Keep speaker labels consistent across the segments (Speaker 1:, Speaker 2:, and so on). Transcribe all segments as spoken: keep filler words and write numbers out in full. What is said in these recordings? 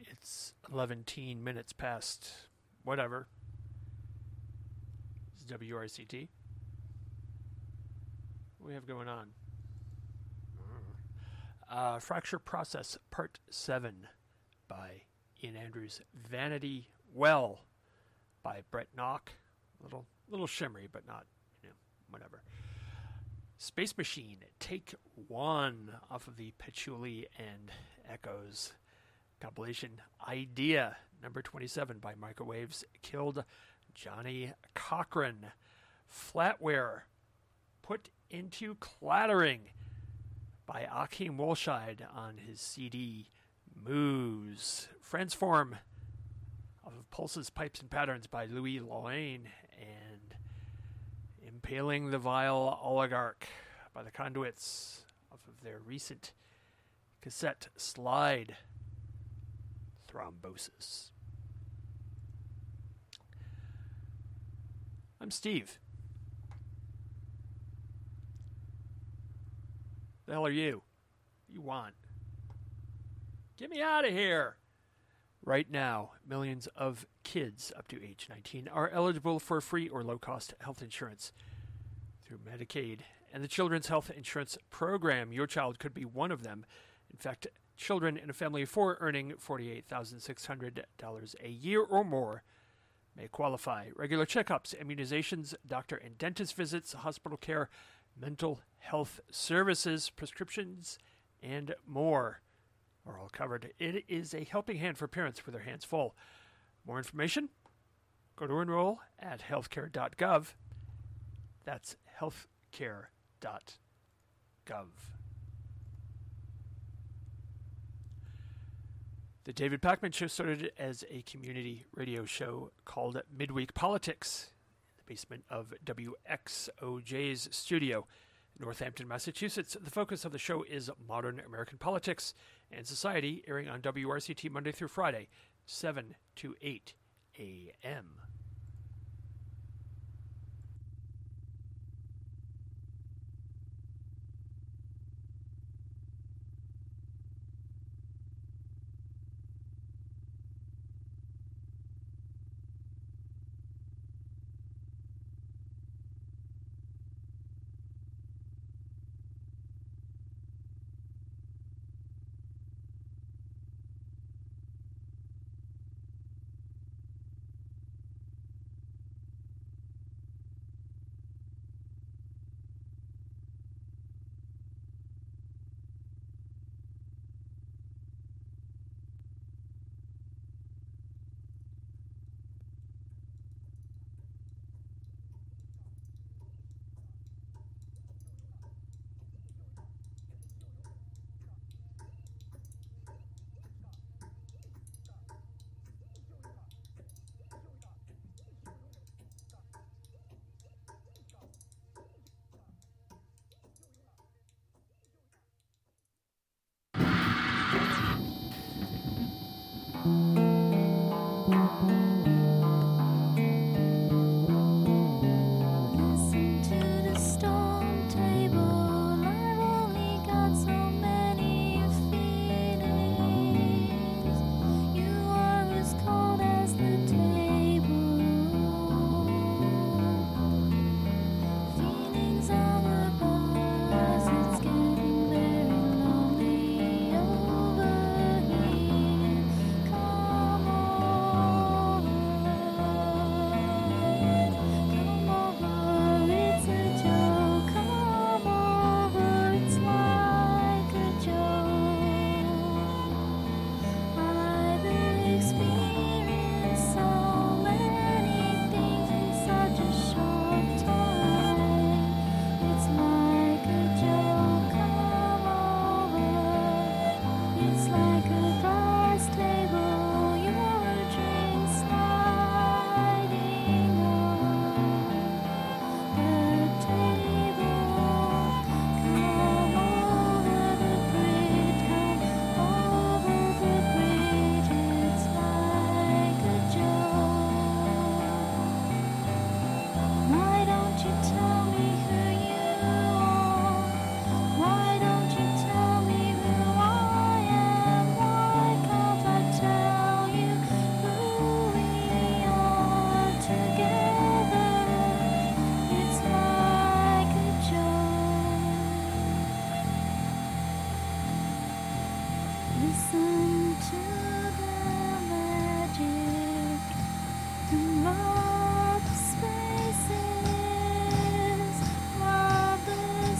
Speaker 1: It's eleven minutes past whatever. It's W R C T. What do we have going on? Uh, Fracture Process Part seven by Ian Andrews. Vanity Well by Brett Knock. Little little shimmery, but not, you know, whatever. Space Machine, Take One, off of the Patchouli and Echoes compilation. Idea, number twenty-seven by Microwaves, Killed Johnny Cochran. Flatware, Put Into Clattering by Akeem Wolscheid on his C D Moves. Transform, off of Pulses, Pipes, and Patterns by Louis Loane. And Impaling the Vile Oligarch by the Conduits, off of their recent cassette Slide. Thrombosis. I'm Steve. The hell are you? What do you want? Get me out of here! Right now, millions of kids up to age nineteen are eligible for free or low-cost health insurance through Medicaid and the Children's Health Insurance Program. Your child could be one of them. In fact, children in a family of four earning forty-eight thousand six hundred dollars a year or more may qualify. Regular checkups, immunizations, doctor and dentist visits, hospital care, mental health services, prescriptions, and more are all covered. It is a helping hand for parents with their hands full. More information? Go to enroll at healthcare dot gov. That's healthcare dot gov. The David Pakman Show started as a community radio show called Midweek Politics in the basement of W X O J's studio in Northampton, Massachusetts. The focus of the show is modern American politics and society, airing on W R C T Monday through Friday, seven to eight a.m.
Speaker 2: Why don't you tell me who I am? Listen to the magic and love the spaces, love the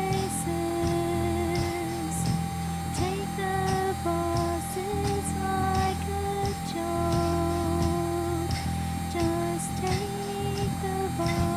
Speaker 2: spaces. Take the bosses like a joke. Just take the boss.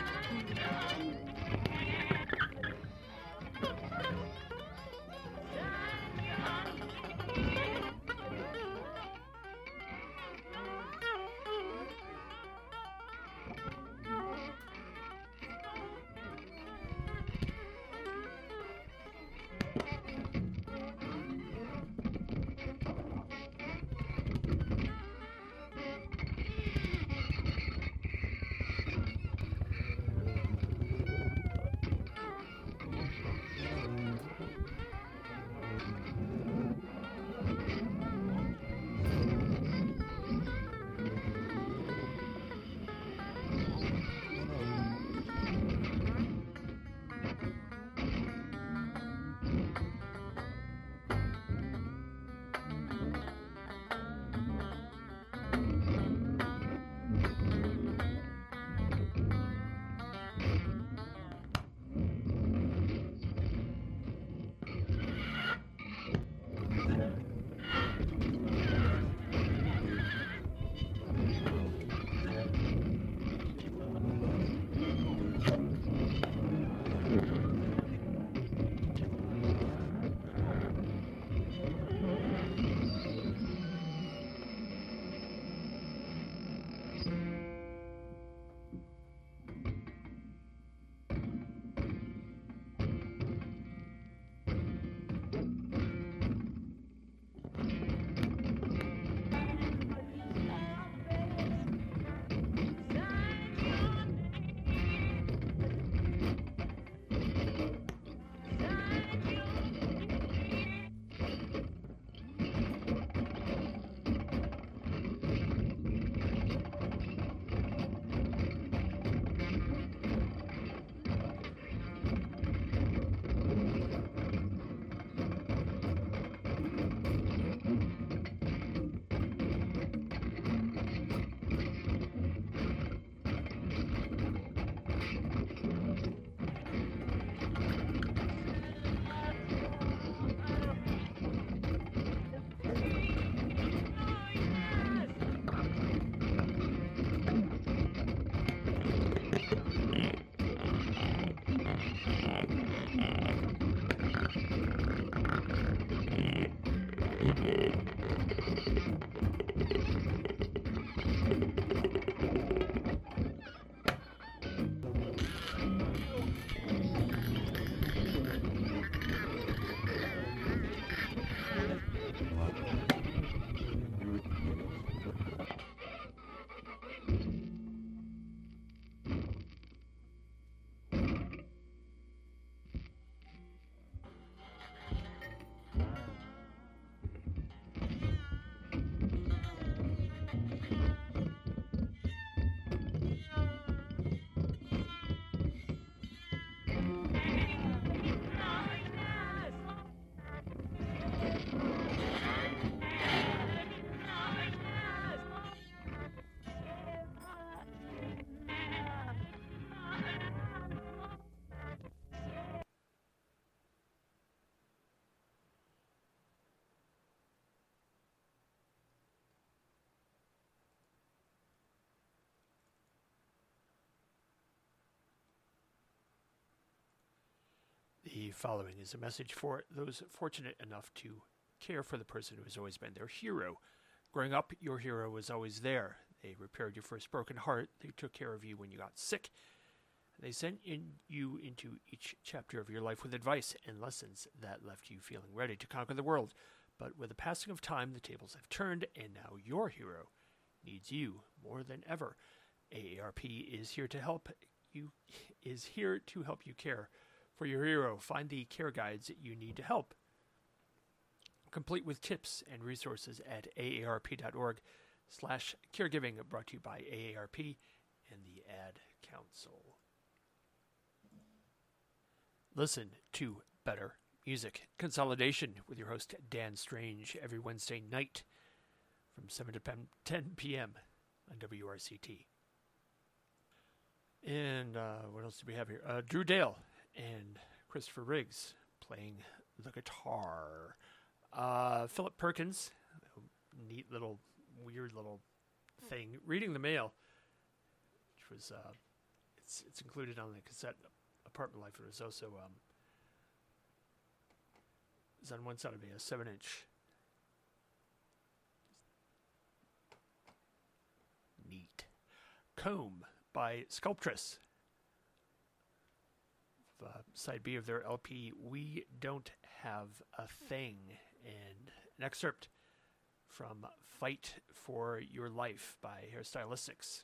Speaker 1: The following is a message for those fortunate enough to care for the person who has always been their hero. Growing up, your hero was always there. They repaired your first broken heart. They took care of you when you got sick. They sent in you into each chapter of your life with advice and lessons that left you feeling ready to conquer the world. But with the passing of time, the tables have turned, and now your hero needs you more than ever. A A R P is here to help you. Is here to help you care for your hero. Find the care guides you need to help, complete with tips and resources at A A R P dot org slash caregiving, brought to you by A A R P and the Ad Council. Listen to better music. Consolidation with your host Dan Strange every Wednesday night from seven to ten p.m. on W R C T. And uh, what else do we have here? Uh, Drew Dale and Christopher Riggs playing the guitar. Uh, Philip Perkins, a neat little, weird little thing, reading the mail, which was, uh, it's it's included on the cassette Apartment Life. It was also um, it's on one side of me a seven inch. Neat. Comb by Sculptress. Uh, side B of their L P, We Don't Have a Thing, and an excerpt from Fight for Your Life by Hairstylistics.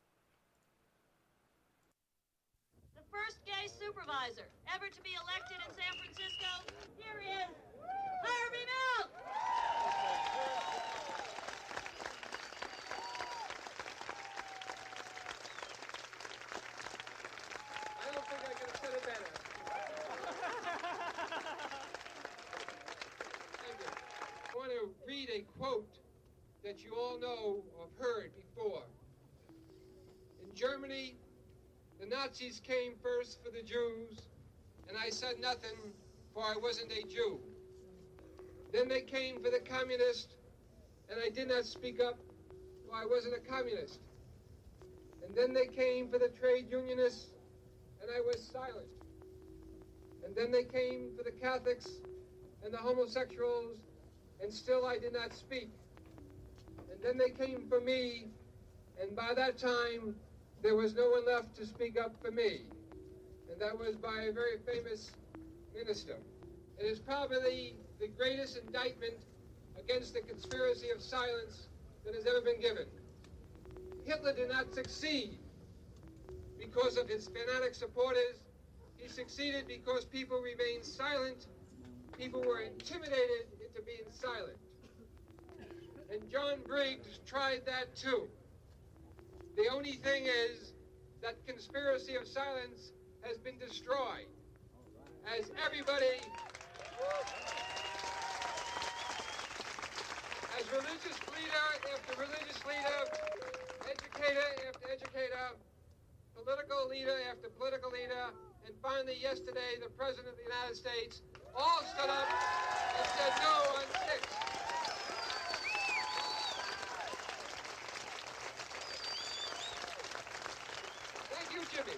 Speaker 3: The first gay supervisor ever to be elected in San Francisco, here he is, Harvey Milk!
Speaker 4: I don't think I could have said it better. Thank you. I want to read a quote that you all know or have heard before. In Germany, the Nazis came first for the Jews, and I said nothing, for I wasn't a Jew. Then they came for the communists, and I did not speak up, for I wasn't a communist. And then they came for the trade unionists, and I was silent. And then they came for the Catholics and the homosexuals, and still I did not speak. And then they came for me, and by that time, there was no one left to speak up for me. And that was by a very famous minister. It is probably the greatest indictment against the conspiracy of silence that has ever been given. Hitler did not succeed because of his fanatic supporters. He succeeded because people remained silent. People were intimidated into being silent. And John Briggs tried that too. The only thing is that conspiracy of silence has been destroyed. As everybody, as religious leader after religious leader, educator after educator, political leader after political leader, and finally yesterday the President of the United States all stood up and said no on six. Thank you, Jimmy.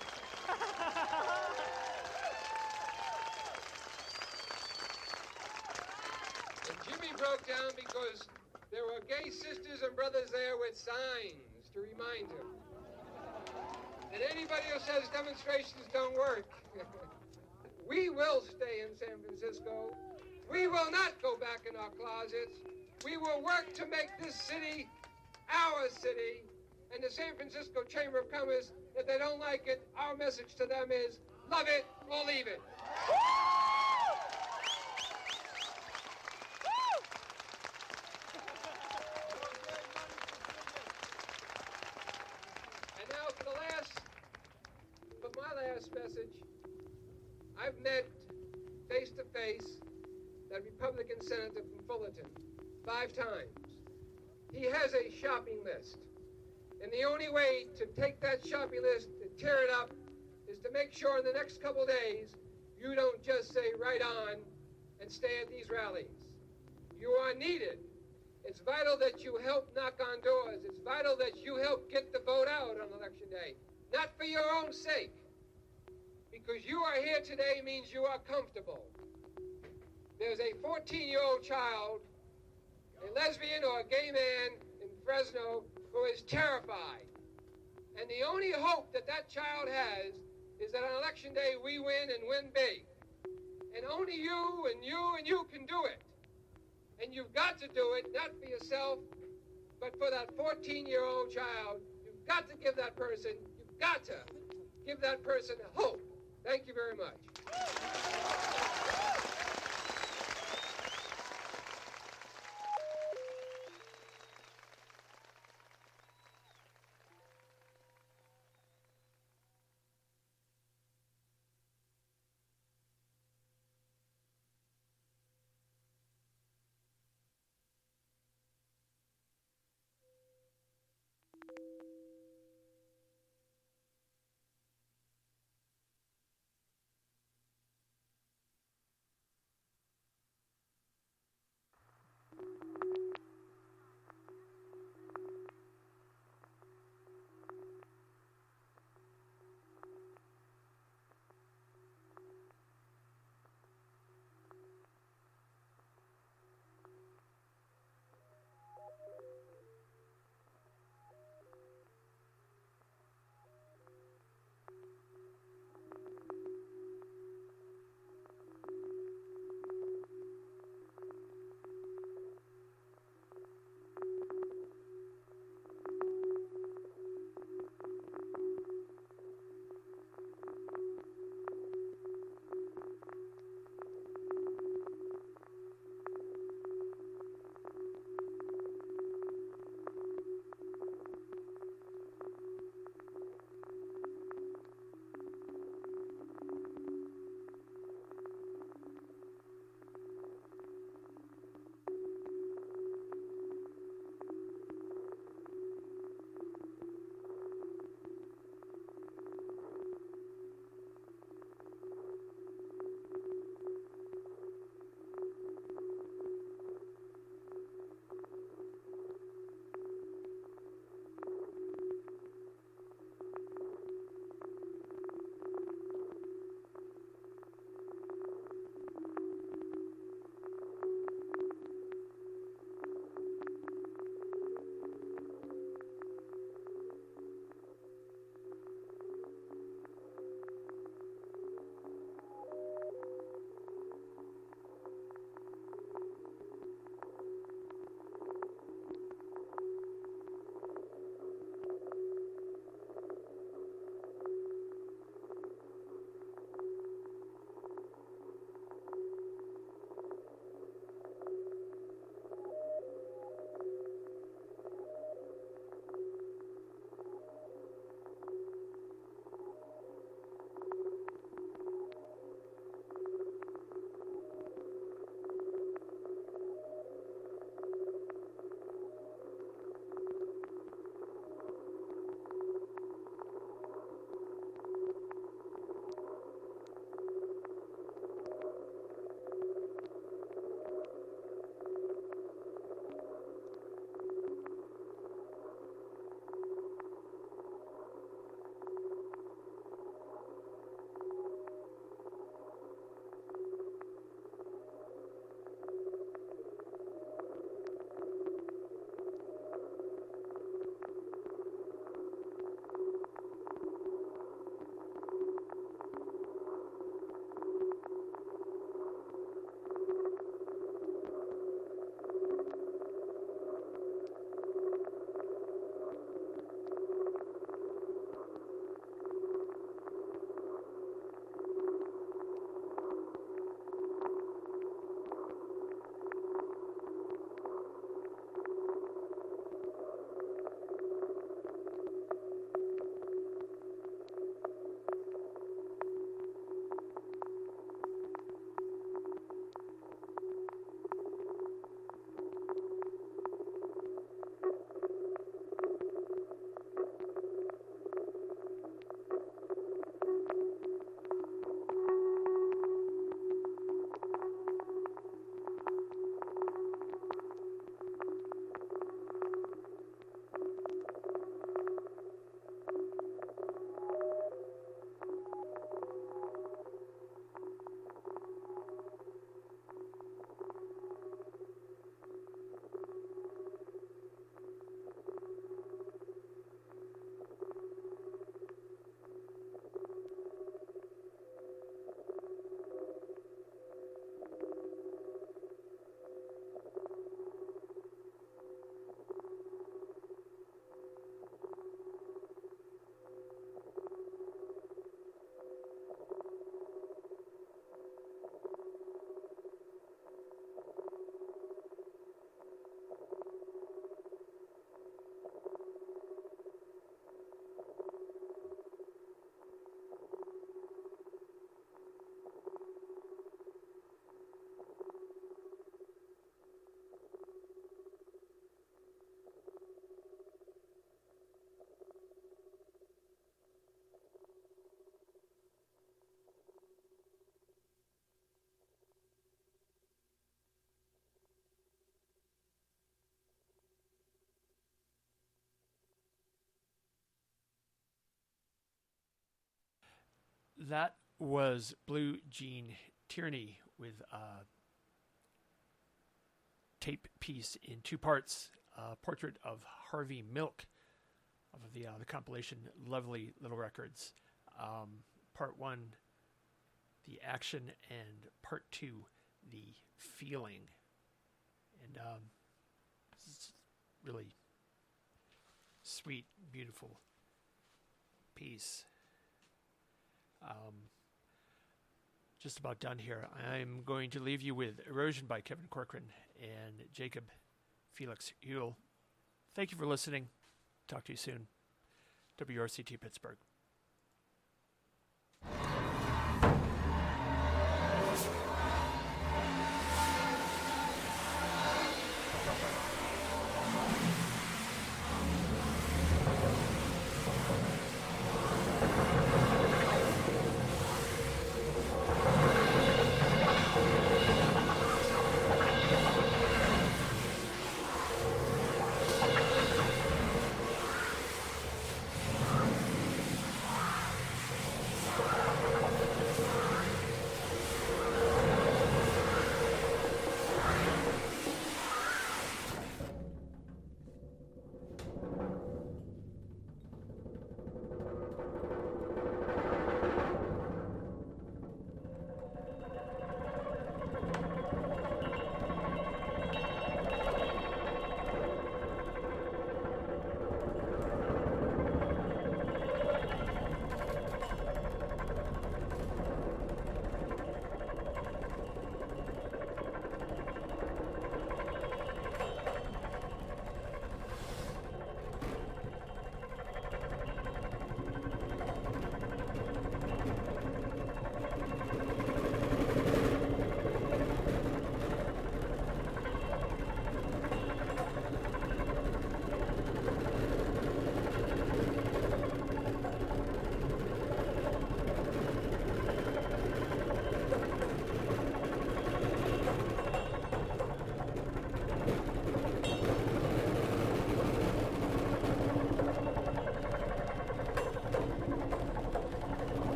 Speaker 4: And Jimmy broke down because there were gay sisters and brothers there with signs to remind him. And anybody who says demonstrations don't work, we will stay in San Francisco. We will not go back in our closets. We will work to make this city our city. And the San Francisco Chamber of Commerce, if they don't like it, our message to them is, love it or leave it. And now for the last, for my last message, I've met face-to-face that Republican senator from Fullerton five times. He has a shopping list. And the only way to take that shopping list and tear it up is to make sure in the next couple of days you don't just say right on and stay at these rallies. You are needed. It's vital that you help knock on doors. It's vital that you help get the vote out on election day. Not for your own sake. Because you are here today means you are comfortable. There's a fourteen-year-old child, a lesbian or a gay man in Fresno who is terrified. And the only hope that that child has is that on election day we win and win big. And only you and you and you can do it. And you've got to do it, not for yourself, but for that fourteen-year-old child. You've got to give that person, you've got to give that person hope. Thank you very much.
Speaker 1: That was Blue Jean Tierney with a tape piece in two parts, a portrait of Harvey Milk of the uh, the compilation Lovely Little Records. Um, part one, the action, and part two, the feeling. And um, it's really sweet, beautiful piece. Um, just about done here. I'm going to leave you with Erosion by Kevin Corcoran and Jacob Felix Huell. Thank you for listening. Talk to you soon. W R C T Pittsburgh.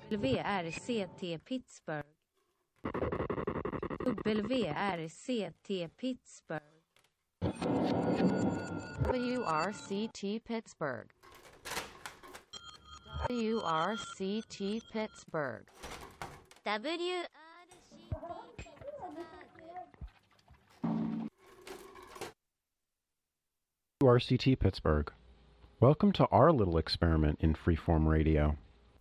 Speaker 5: W R C T Pittsburgh. W R C T Pittsburgh.
Speaker 6: W R C T Pittsburgh. W R C T Pittsburgh.
Speaker 2: W
Speaker 7: W R C T Pittsburgh. Welcome to our little experiment in freeform radio.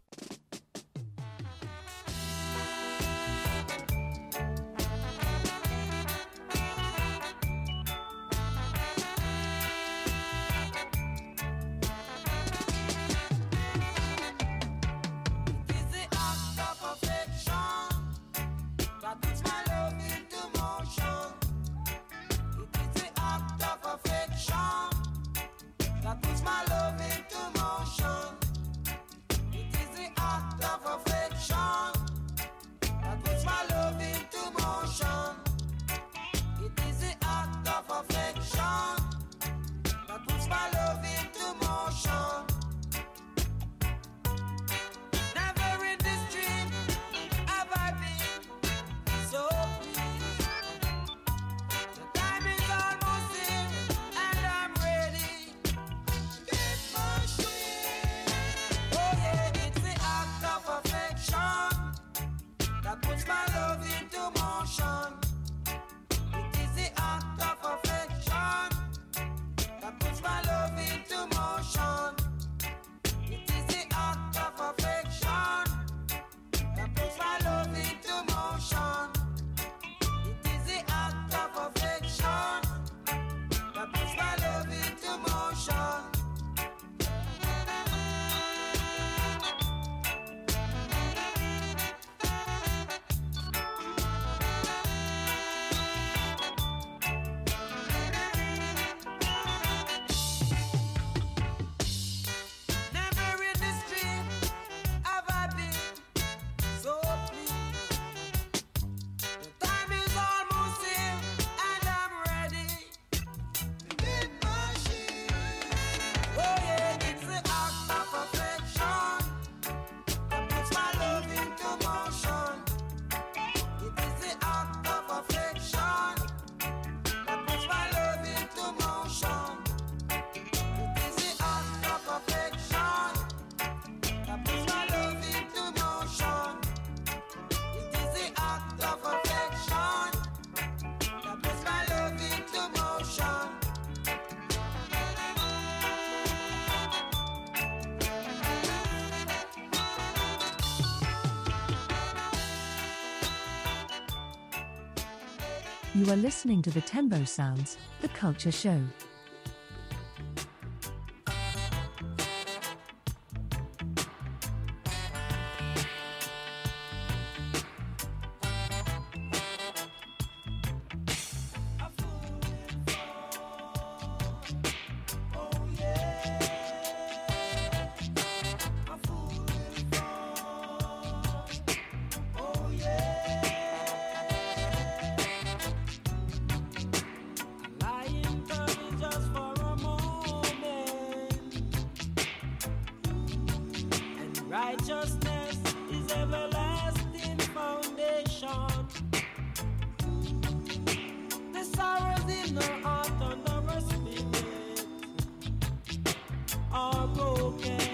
Speaker 8: You are listening to the Tembo Sounds, the Culture Show.
Speaker 9: Righteousness is everlasting foundation. The sorrows in our heart and our spirit are broken.